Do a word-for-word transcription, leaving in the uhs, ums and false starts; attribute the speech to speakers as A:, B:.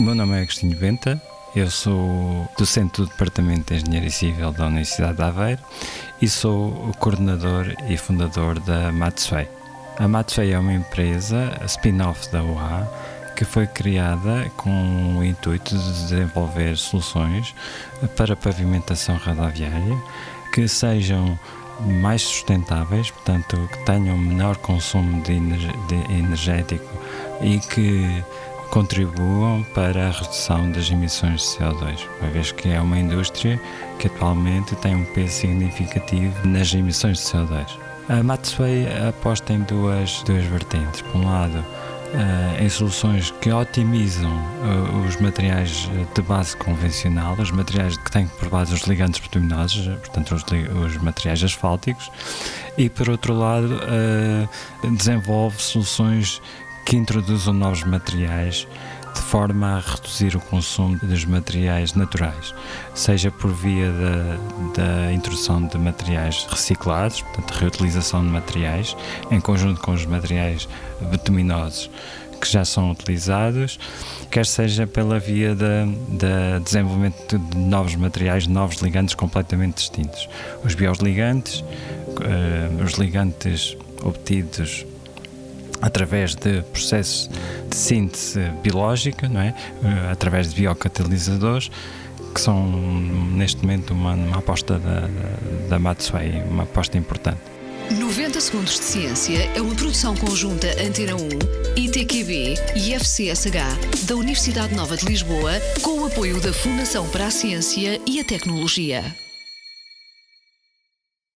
A: meu nome é Agostinho Benta, eu sou docente do Departamento de Engenharia Civil da Universidade de Aveiro e sou o coordenador e fundador da Matsway. A Matsway é uma empresa spin-off da U A que foi criada com o intuito de desenvolver soluções para pavimentação rodoviária que sejam mais sustentáveis, portanto, que tenham menor consumo de, energ- de energético e que contribuam para a redução das emissões de C O dois, uma vez que é uma indústria que atualmente tem um peso significativo nas emissões de C O dois. A Matsway aposta em duas, duas vertentes. Por um lado, uh, em soluções que otimizam uh, os materiais de base convencional, os materiais que têm por base os ligantes bituminosos, portanto os, os materiais asfálticos, e por outro lado uh, desenvolve soluções que introduzam novos materiais de forma a reduzir o consumo dos materiais naturais, seja por via da, da introdução de materiais reciclados, portanto reutilização de materiais, em conjunto com os materiais bituminosos que já são utilizados, quer seja pela via da, da desenvolvimento de novos materiais, novos ligantes completamente distintos. Os bioligantes, uh, os ligantes obtidos através de processos de síntese biológica, não é? Uh, através de biocatalisadores, que são neste momento uma, uma aposta da, da, da Matsway, uma aposta importante.
B: noventa Segundos de Ciência é uma produção conjunta Antena um, I T Q B e F C S H da Universidade Nova de Lisboa, com o apoio da Fundação para a Ciência e a Tecnologia.